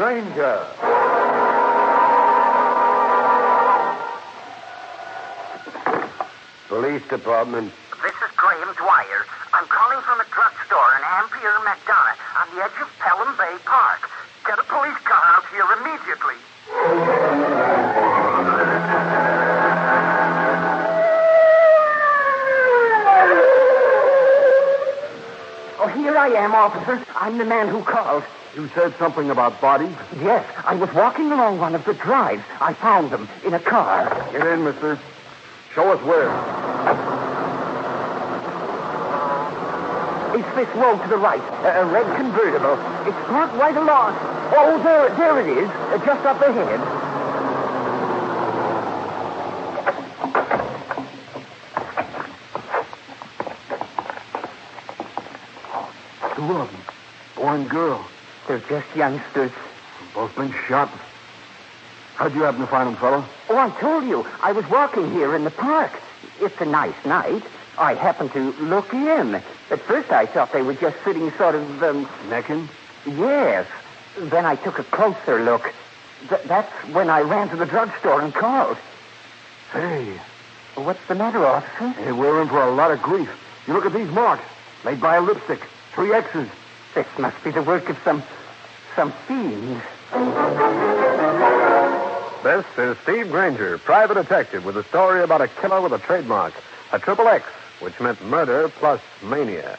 Granger. Police Department. This is Graham Dwyer. I'm calling from a drugstore in Ampere, McDonough, on the edge of Pelham Bay Park. Get a police car out here immediately. Oh, here I am, officer. I'm the man who called. You said something about bodies? Yes, I was walking along one of the drives. I found them in a car. Get in, mister. Show us where. It's this road to the right, a red convertible. It's parked right along. Oh, there it is, just up ahead. Two of them, boy and girl. They're just youngsters. Both been shot. How'd you happen to find them, fellow? Oh, I told you, I was walking here in the park. It's a nice night. I happened to look in. At first I thought they were just sitting sort of, Necking? Yes. Then I took a closer look. That's when I ran to the drugstore and called. Hey. What's the matter, officer? Hey, we're in for a lot of grief. You look at these marks. Made by a lipstick. 3 X's. This must be the work of some fiend. This is Steve Granger, private detective, with a story about a killer with a trademark, a triple X, which meant murder plus mania.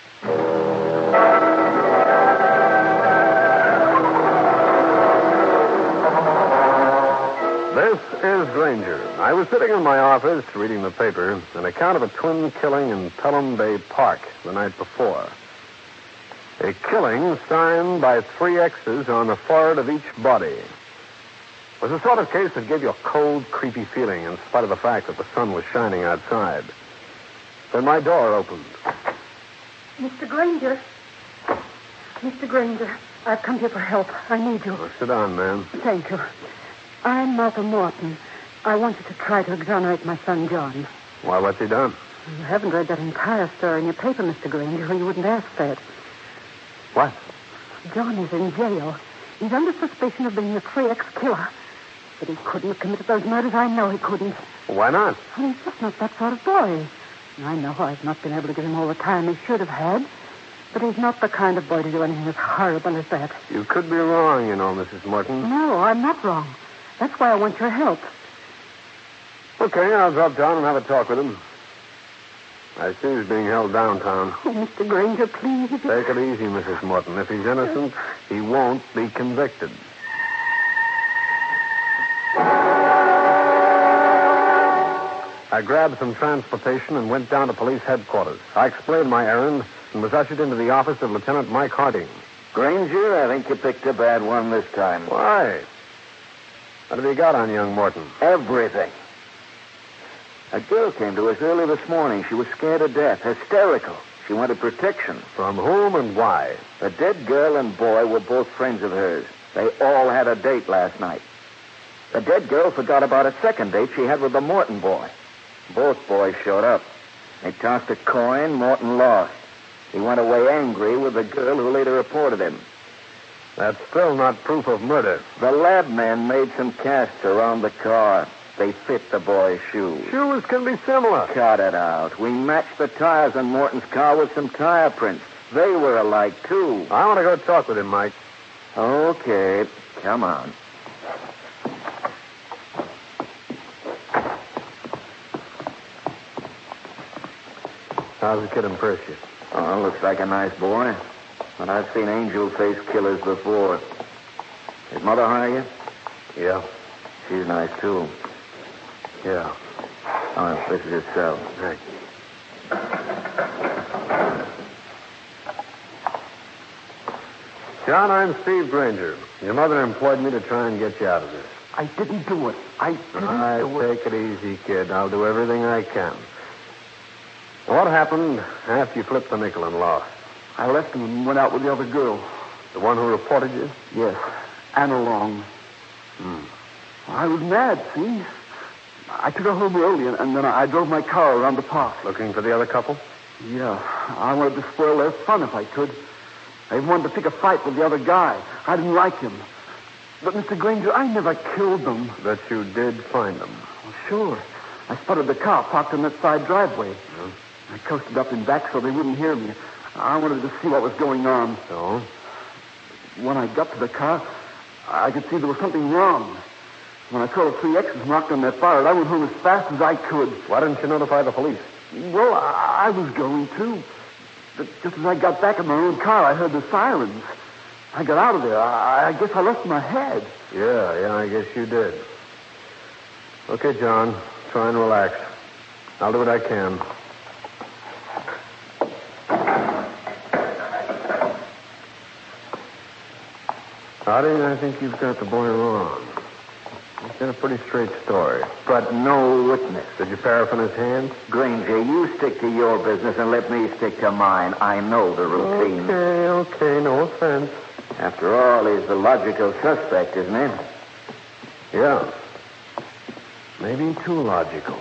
This is Granger. I was sitting in my office reading the paper, an account of a twin killing in Pelham Bay Park the night before. A killing signed by 3 X's on the forehead of each body. It was the sort of case that gave you a cold, creepy feeling in spite of the fact that the sun was shining outside. Then my door opened. Mr. Granger. Mr. Granger, I've come here for help. I need you. Well, sit down, ma'am. Thank you. I'm Martha Morton. I want you to try to exonerate my son, John. Why, what's he done? You haven't read that entire story in your paper, Mr. Granger, or you wouldn't ask that. What? John is in jail. He's under suspicion of being a 3X killer. But he couldn't have committed those murders. I know he couldn't. Why not? Well, he's just not that sort of boy. I know I've not been able to give him all the time he should have had. But he's not the kind of boy to do anything as horrible as that. You could be wrong, you know, Mrs. Morton. No, I'm not wrong. That's why I want your help. Okay, I'll drop down and have a talk with him. I see he's being held downtown. Oh, Mr. Granger, please. Take it easy, Mrs. Morton. If he's innocent, he won't be convicted. I grabbed some transportation and went down to police headquarters. I explained my errand and was ushered into the office of Lieutenant Mike Harding. Granger, I think you picked a bad one this time. Why? What have you got on young Morton? Everything. A girl came to us early this morning. She was scared to death, hysterical. She wanted protection. From whom and why? The dead girl and boy were both friends of hers. They all had a date last night. The dead girl forgot about a second date she had with the Morton boy. Both boys showed up. They tossed a coin. Morton lost. He went away angry with the girl who later reported him. That's still not proof of murder. The lab man made some casts around the car. They fit the boy's shoes. Shoes can be similar. Cut it out. We matched the tires on Morton's car with some tire prints. They were alike, too. I want to go talk with him, Mike. Okay, come on. How's the kid impress you? Oh, looks like a nice boy. But I've seen angel-faced killers before. His mother hire you? Yeah. She's nice, too. Yeah. Oh, this is his cell. Right. John, I'm Steve Granger. Your mother employed me to try and get you out of this. I didn't do it. I didn't do it. Take it easy, kid. I'll do everything I can. What happened after you flipped the nickel and lost? I left him and went out with the other girl. The one who reported you? Yes, Anna Long. I was mad, see? I took her home early, and then I drove my car around the park. Looking for the other couple? Yeah, I wanted to spoil their fun if I could. I even wanted to pick a fight with the other guy. I didn't like him. But, Mr. Granger, I never killed them. That you did find them. Well, sure. I spotted the car parked on that side driveway. I coasted up in back so they wouldn't hear me. I wanted to see what was going on. So? When I got to the car, I could see there was something wrong. When I saw the 3 X's marked on that bar, I went home as fast as I could. Why didn't you notify the police? Well, I was going to. But just as I got back in my own car, I heard the sirens. I got out of there. I guess I left my head. Yeah, I guess you did. Okay, John. Try and relax. I'll do what I can. Harding, I think you've got the boy wrong. He's got a pretty straight story. But no witness. Did you paraffin his hands? Granger, you stick to your business and let me stick to mine. I know the routine. Okay, no offense. After all, he's the logical suspect, isn't he? Yeah. Maybe too logical.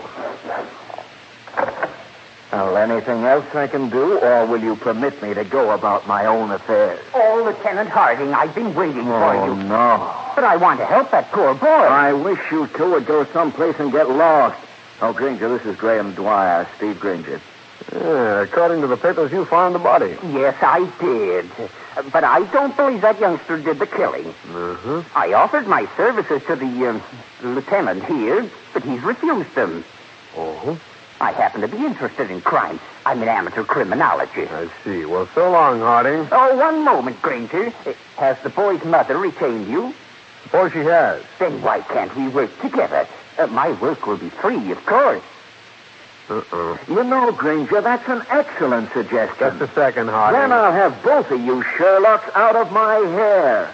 Well, anything else I can do, or will you permit me to go about my own affairs? Oh, Lieutenant Harding, I've been waiting for you. Oh, no. But I want to help that poor boy. I wish you two would go someplace and get lost. Oh, Granger, this is Graham Dwyer, Steve Granger. Yeah, according to the papers, you found the body. Yes, I did. But I don't believe that youngster did the killing. Uh-huh. I offered my services to the lieutenant here, but he's refused them. Oh? I happen to be interested in crime. I'm an amateur criminologist. I see. Well, so long, Harding. Oh, one moment, Granger. Has the boy's mother retained you? Suppose she has. Then why can't we work together? My work will be free, of course. You know, Granger, that's an excellent suggestion. Just a second, Harding. Then I'll have both of you Sherlocks out of my hair.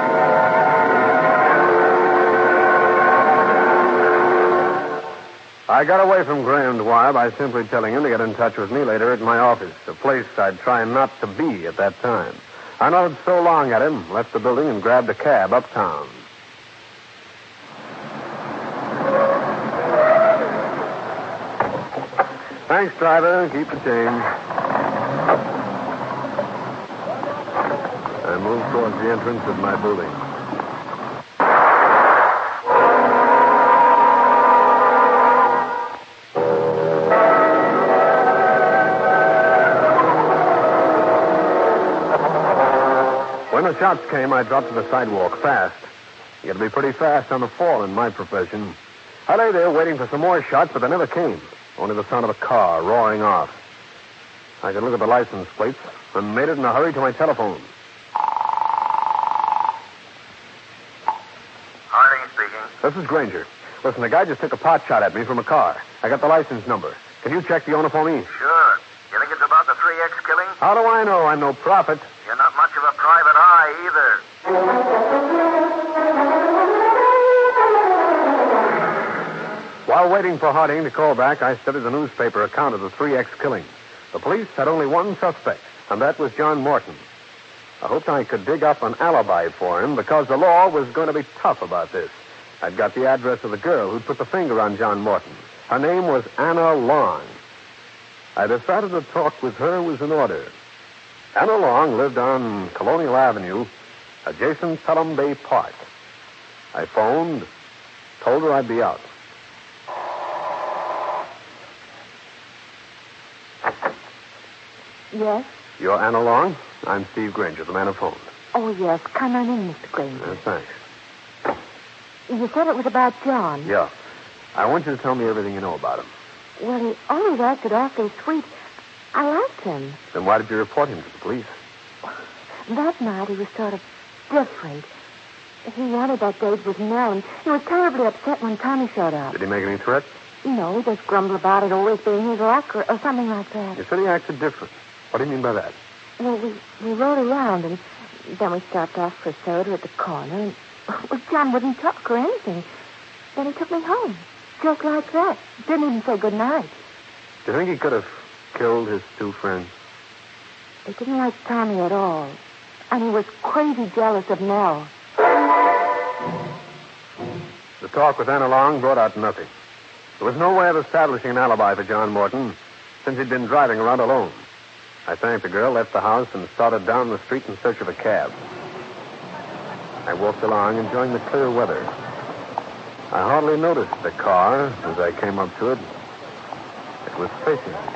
I got away from Graham Dwyer by simply telling him to get in touch with me later at my office, a place I'd try not to be at that time. I nodded so long at him, left the building, and grabbed a cab uptown. Thanks, driver. Keep the change. I moved towards the entrance of my building. When the shots came, I dropped to the sidewalk fast. You had to be pretty fast on the fall in my profession. I lay there waiting for some more shots, but they never came. Only the sound of a car roaring off. I could look at the license plates and made it in a hurry to my telephone. Harding speaking. This is Granger. Listen, the guy just took a pot shot at me from a car. I got the license number. Can you check the owner for me? Sure. You think it's about the 3X killing? How do I know? I'm no prophet. You're not much of a private eye either. While waiting for Harding to call back, I studied the newspaper account of the 3X killing. The police had only one suspect, and that was John Morton. I hoped I could dig up an alibi for him because the law was going to be tough about this. I'd got the address of the girl who'd put the finger on John Morton. Her name was Anna Long. I decided a talk with her was in order. Anna Long lived on Colonial Avenue, adjacent Pelham Bay Park. I phoned, told her I'd be out. Yes? You're Anna Long? I'm Steve Granger, the man who phoned. Oh, yes. Come on in, Mr. Granger. Thanks. You said it was about John. Yeah. I want you to tell me everything you know about him. Well, he always acted awfully sweet. I liked him. Then why did you report him to the police? That night, he was sort of different. He wanted that date with Nell, and he was terribly upset when Tommy showed up. Did he make any threats? No, he just grumbled about it always being his luck or something like that. You said he acted different. What do you mean by that? Well, we rode around, and then we stopped off for soda at the corner, and well, John wouldn't talk or anything. Then he took me home, just like that. Didn't even say good night. Do you think he could have killed his two friends? He didn't like Tommy at all, and he was crazy jealous of Nell. The talk with Anna Long brought out nothing. There was no way of establishing an alibi for John Morton, since he'd been driving around alone. I thanked the girl, left the house, and started down the street in search of a cab. I walked along, enjoying the clear weather. I hardly noticed the car as I came up to it. It was facing me.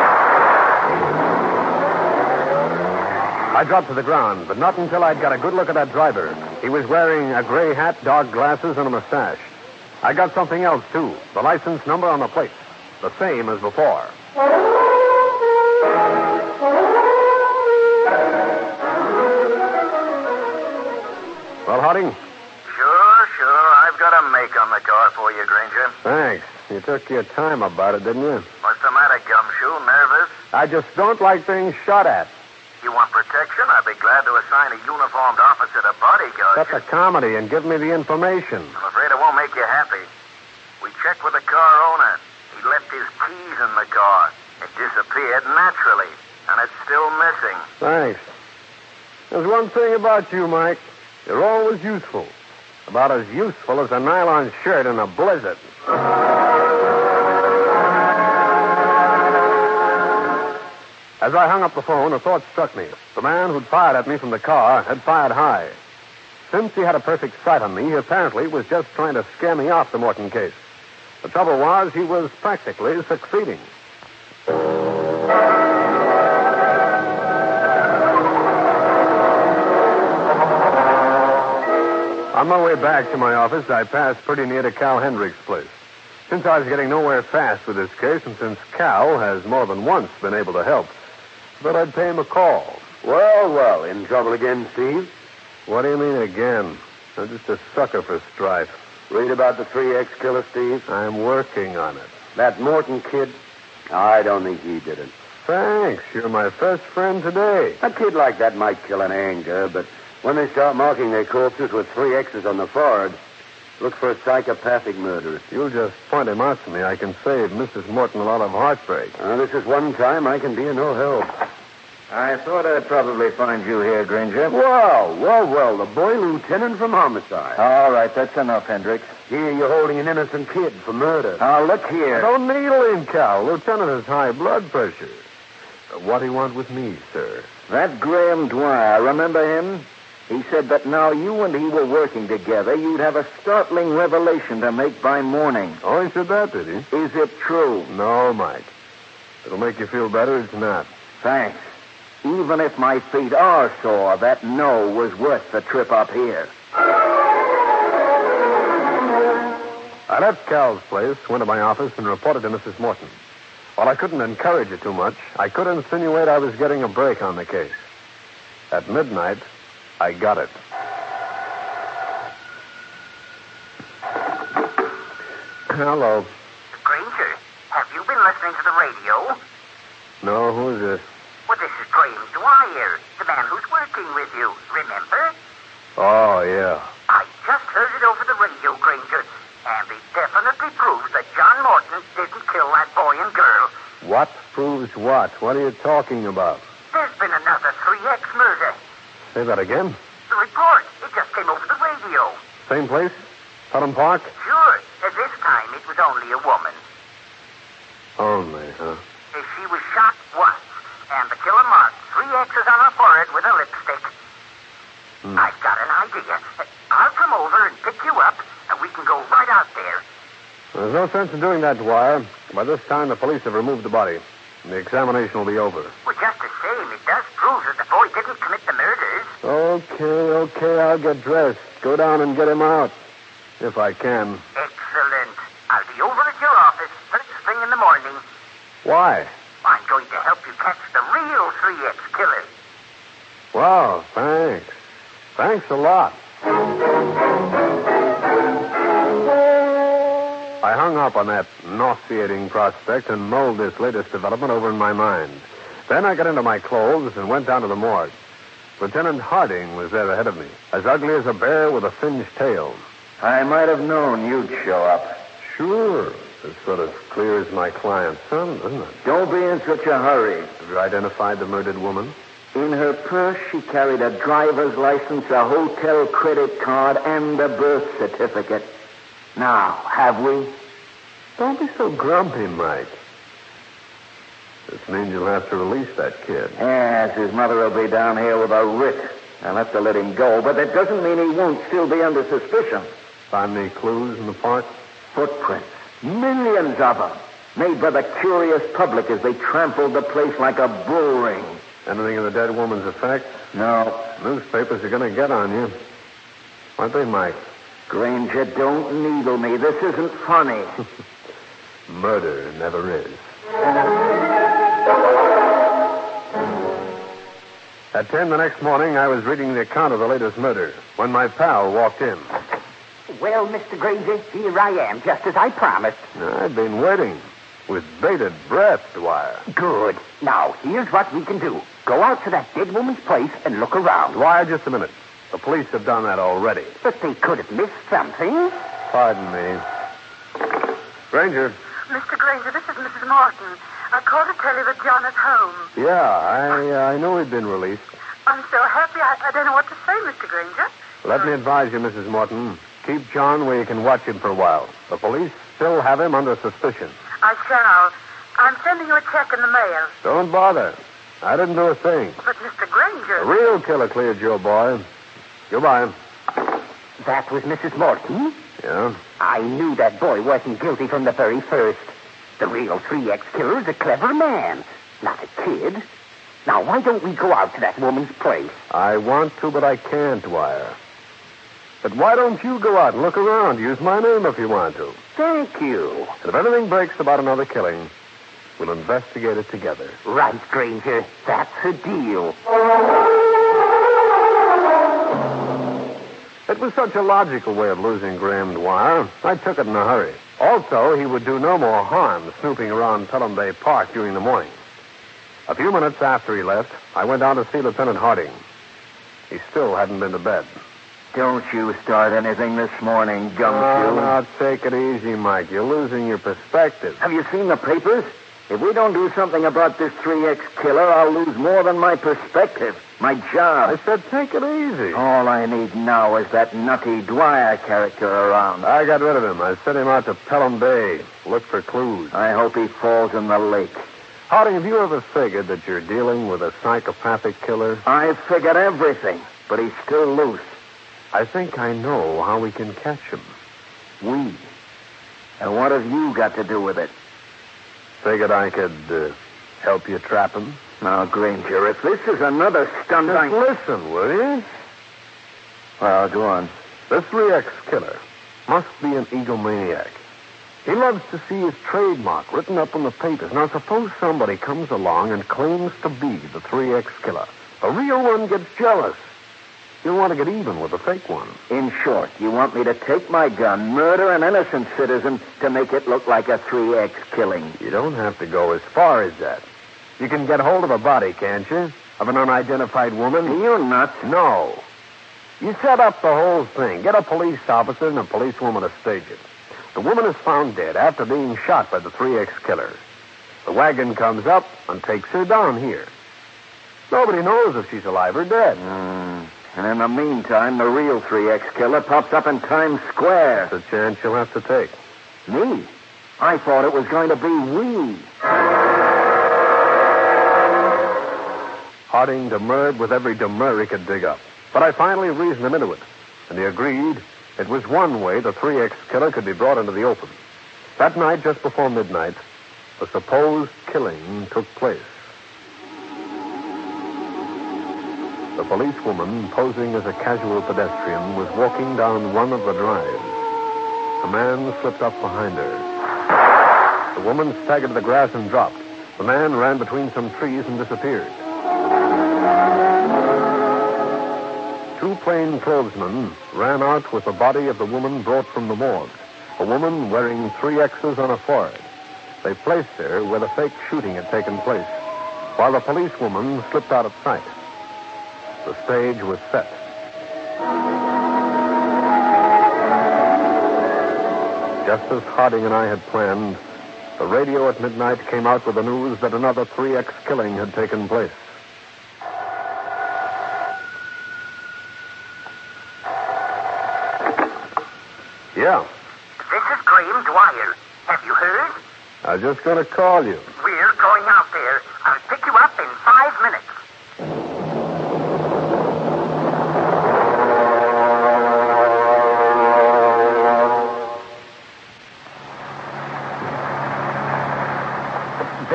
I dropped to the ground, but not until I'd got a good look at that driver. He was wearing a gray hat, dark glasses, and a mustache. I got something else, too. The license number on the plate. The same as before. Well, Harding? Sure. I've got a make on the car for you, Granger. Thanks. You took your time about it, didn't you? What's the matter, Gumshoe? Nervous? I just don't like being shot at. You want protection? I'd be glad to assign a uniformed officer to bodyguard Cut you. the comedy and give me the information. I'm afraid it won't make you happy. We checked with the car owner. He left his keys in the car. It disappeared naturally, and it's still missing. Thanks. There's one thing about you, Mike. You're always useful. About as useful as a nylon shirt in a blizzard. As I hung up the phone, a thought struck me. The man who'd fired at me from the car had fired high. Since he had a perfect sight on me, he apparently was just trying to scare me off the Morton case. The trouble was, he was practically succeeding. On my way back to my office, I passed pretty near to Cal Hendricks' place. Since I was getting nowhere fast with this case, and since Cal has more than once been able to help, I thought I'd pay him a call. Well, in trouble again, Steve? What do you mean again? I'm just a sucker for strife. Read about the 3X killer, Steve? I'm working on it. That Morton kid? I don't think he did it. Thanks. You're my first friend today. A kid like that might kill in anger, but when they start marking their corpses with 3 X's on the forehead, look for a psychopathic murderer. You'll just point him out to me. I can save Mrs. Morton a lot of heartbreak. This is one time I can be of no help. I thought I'd probably find you here, Granger. Well, the boy lieutenant from homicide. All right, that's enough, Hendricks. Here you're holding an innocent kid for murder. Now, look here. Don't needle him, Cal. Lieutenant has high blood pressure. What do you want with me, sir? That Graham Dwyer, remember him? He said that now you and he were working together, you'd have a startling revelation to make by morning. Oh, he said that, did he? Is it true? No, Mike. It'll make you feel better, it's not. Thanks. Even if my feet are sore, that no was worth the trip up here. I left Cal's place, went to my office, and reported to Mrs. Morton. While I couldn't encourage it too much, I could insinuate I was getting a break on the case. At midnight, I got it. Hello. Granger, have you been listening to the radio? No, who is this? Well, this is Graham Dwyer, the man who's working with you. Remember? Oh, yeah. I just heard it over the radio, Granger, and it definitely proves that John Morton didn't kill that boy and girl. What proves what? What are you talking about? There's been another 3X murder. Say that again? The report, it just came over the radio. Same place? Pelham Park? Sure. At this time, it was only a woman. Only, huh? She was shot once, and the killer marked 3 X's on her forehead with a lipstick. I've got an idea. I'll come over and pick you up, and we can go right out there. There's no sense in doing that, Dwyer. By this time, the police have removed the body. And the examination will be over. Well, just the same, it does prove that the boy didn't commit the murders. Okay, I'll get dressed. Go down and get him out. If I can. Excellent. I'll be over at your office first thing in the morning. Why? I'm going to help you catch the real 3X killer. Wow, thanks. Thanks a lot. I hung up on that nauseating prospect and mulled this latest development over in my mind. Then I got into my clothes and went down to the morgue. Lieutenant Harding was there ahead of me, as ugly as a bear with a singed tail. I might have known you'd show up. Sure. It's sort of clear as my client's son, isn't it? Don't be in such a hurry. Have you identified the murdered woman? In her purse, she carried a driver's license, a hotel credit card, and a birth certificate. Now, have we? Don't be so grumpy, Mike. This means you'll have to release that kid. Yes, his mother will be down here with a writ. I'll have to let him go, but that doesn't mean he won't still be under suspicion. Find any clues in the park? Footprints. Millions of them. Made by the curious public as they trampled the place like a bull ring. Anything in the dead woman's effect? No. Newspapers are going to get on you. Aren't they, Mike? Granger, don't needle me. This isn't funny. Murder never is. At 10 the next morning, I was reading the account of the latest murder when my pal walked in. Well, Mr. Granger, here I am, just as I promised. I've been waiting with bated breath, Dwyer. Good. Now, here's what we can do. Go out to that dead woman's place and look around. Dwyer, just a minute. The police have done that already. But they could have missed something. Pardon me. Granger. Mr. Granger, this is Mrs. Morton. I called to tell you that John is home. Yeah, I know he'd been released. I'm so happy I don't know what to say, Mr. Granger. Let me advise you, Mrs. Morton. Keep John where you can watch him for a while. The police still have him under suspicion. I shall. I'm sending you a check in the mail. Don't bother. I didn't do a thing. But, Mr. Granger... The real killer cleared your boy. Goodbye. That was Mrs. Morton? Yeah? I knew that boy wasn't guilty from the very first. The real 3X killer is a clever man, not a kid. Now, why don't we go out to that woman's place? I want to, but I can't, Dwyer. But why don't you go out and look around? Use my name if you want to. Thank you. And if anything breaks about another killing, we'll investigate it together. Right, Granger. That's a deal. It was such a logical way of losing Graham Dwyer. I took it in a hurry. Also, he would do no more harm snooping around Pelham Bay Park during the morning. A few minutes after he left, I went down to see Lieutenant Harding. He still hadn't been to bed. Don't you start anything this morning, Gumshoe. Oh, now, take it easy, Mike. You're losing your perspective. Have you seen the papers? If we don't do something about this 3X killer, I'll lose more than my perspective, my job. I said take it easy. All I need now is that nutty Dwyer character around. I got rid of him. I sent him out to Pelham Bay. Look for clues. I hope he falls in the lake. Harding, have you ever figured that you're dealing with a psychopathic killer? I've figured everything, but he's still loose. I think I know how we can catch him. We? And what have you got to do with it? Figured I could help you trap him. Now, Granger, if this is another stunt, Just listen, will you? Well, go on. The 3X killer must be an egomaniac. He loves to see his trademark written up in the papers. Now, suppose somebody comes along and claims to be the 3X killer. The real one gets jealous. You'll want to get even with the fake one. In short, you want me to take my gun, murder an innocent citizen to make it look like a 3X killing. You don't have to go as far as that. You can get hold of a body, can't you? Of an unidentified woman? You're nuts. No. You set up the whole thing. Get a police officer and a policewoman to stage it. The woman is found dead after being shot by the 3X killer. The wagon comes up and takes her down here. Nobody knows if she's alive or dead. And in the meantime, the real 3X killer pops up in Times Square. That's a chance you'll have to take. Me? I thought it was going to be we. Harding demurred with every demur he could dig up. But I finally reasoned him into it, and he agreed it was one way the 3X killer could be brought into the open. That night, just before midnight, the supposed killing took place. The policewoman, posing as a casual pedestrian, was walking down one of the drives. A man slipped up behind her. The woman staggered to the grass and dropped. The man ran between some trees and disappeared. Two plainclothesmen ran out with the body of the woman brought from the morgue, a woman wearing 3 X's on her forehead. They placed her where the fake shooting had taken place, while the policewoman slipped out of sight. The stage was set. Just as Harding and I had planned, the radio at midnight came out with the news that another 3X killing had taken place. Yeah. This is Graham Dwyer. Have you heard? I was just going to call you. We're going out there. I'll pick you up in 5 minutes.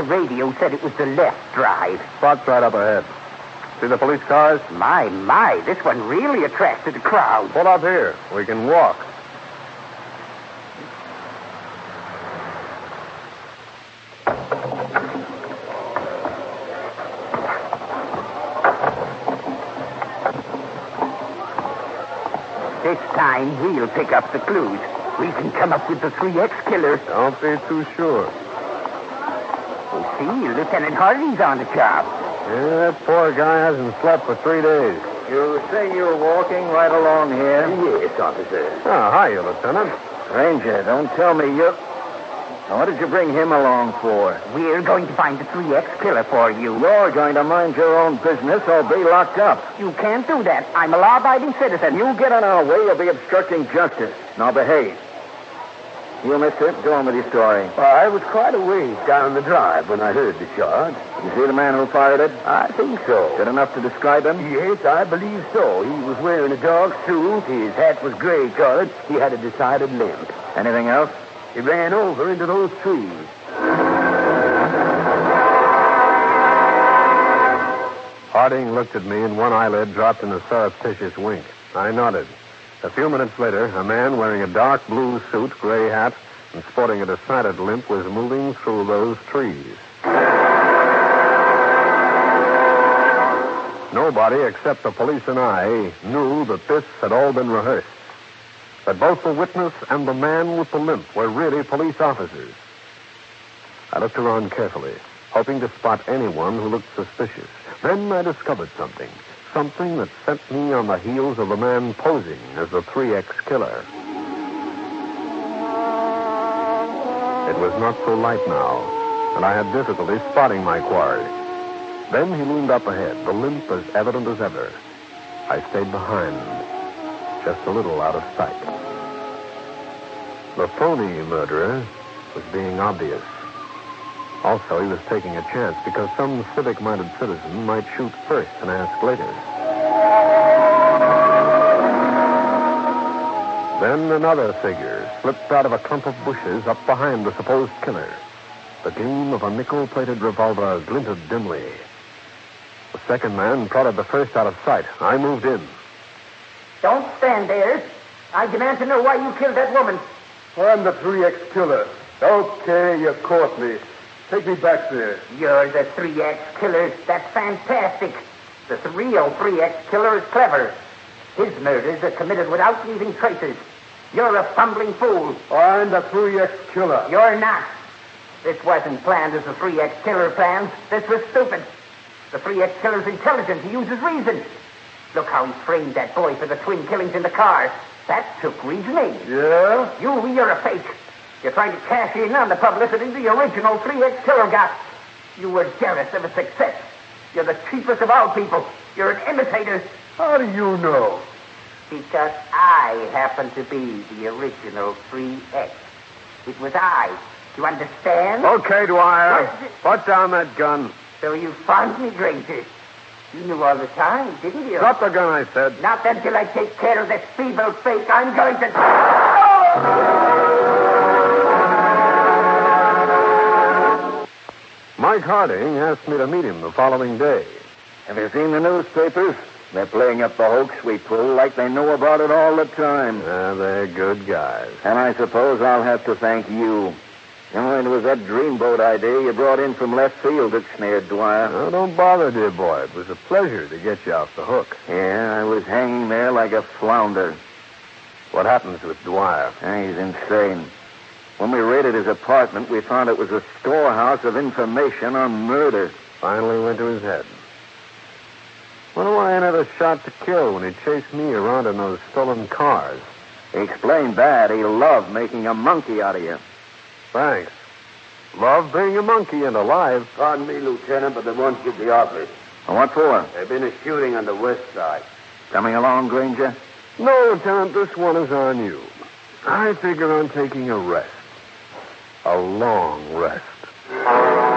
radio said it was the left drive. Spot's right up ahead. See the police cars? My, this one really attracted a crowd. Pull up here. We can walk. This time, we'll pick up the clues. We can come up with the 3X killer. Don't be too sure. Oh, see, Lieutenant Hardy's on the job. Yeah, that poor guy hasn't slept for 3 days. You say you're walking right along here? Yes, officer. Oh, hiya, Lieutenant. Ranger, don't tell me you... Now, what did you bring him along for? We're going to find the 3X killer for you. You're going to mind your own business or be locked up. You can't do that. I'm a law-abiding citizen. You get in our way, you'll be obstructing justice. Now, behave. You, mister, go on with your story. I was quite a ways down the drive when I heard the shot. You see the man who fired it? I think so. Good enough to describe him? Yes, I believe so. He was wearing a dark suit. His hat was gray-colored. He had a decided limp. Anything else? He ran over into those trees. Harding looked at me, and one eyelid dropped in a surreptitious wink. I nodded. A few minutes later, a man wearing a dark blue suit, gray hat, and sporting a decided limp was moving through those trees. Nobody except the police and I knew that this had all been rehearsed. That both the witness and the man with the limp were really police officers. I looked around carefully, hoping to spot anyone who looked suspicious. Then I discovered something. Something that sent me on the heels of the man posing as the 3X killer. It was not so light now, and I had difficulty spotting my quarry. Then he loomed up ahead, the limp as evident as ever. I stayed behind, just a little out of sight. The phony murderer was being obvious. Also, he was taking a chance because some civic-minded citizen might shoot first and ask later. Then another figure slipped out of a clump of bushes up behind the supposed killer. The gleam of a nickel-plated revolver glinted dimly. The second man prodded the first out of sight. I moved in. Don't stand there. I demand to know why you killed that woman. I'm the 3X killer. Okay, you caught me. Take me back there. You're the 3X killer. That's fantastic. The real 3X killer is clever. His murders are committed without leaving traces. You're a fumbling fool. I'm the 3X killer. You're not. This wasn't planned as the 3X killer plans. This was stupid. The 3X killer's intelligent. He uses reason. Look how he framed that boy for the twin killings in the car. That took reasoning. Yeah? You're a fake. You're trying to cash in on the publicity the original 3X killer got. You were jealous of his success. You're the cheapest of all people. You're an imitator. How do you know? Because I happen to be the original 3X. It was I. You understand? Okay, Dwyer. Put down that gun. So you found me, Granger. You knew all the time, didn't you? Drop the gun, I said. Not until I take care of this feeble fake. I'm going to... Mike Harding asked me to meet him the following day. Have you seen the newspapers? They're playing up the hoax we pull like they know about it all the time. They're good guys. And I suppose I'll have to thank you. It was that dreamboat idea you brought in from left field that snared Dwyer. Oh, don't bother, dear boy. It was a pleasure to get you off the hook. Yeah, I was hanging there like a flounder. What happens with Dwyer? He's insane. When we raided his apartment, we found it was a storehouse of information on murder. Finally went to his head. Wonder why I never shot to kill when he chased me around in those stolen cars. He explained that. He loved making a monkey out of you. Thanks. Love being a monkey and alive. Pardon me, Lieutenant, but they want you at the office. And what for? There's been a shooting on the west side. Coming along, Granger? No, Lieutenant, this one is on you. I figure on taking a rest. A long rest.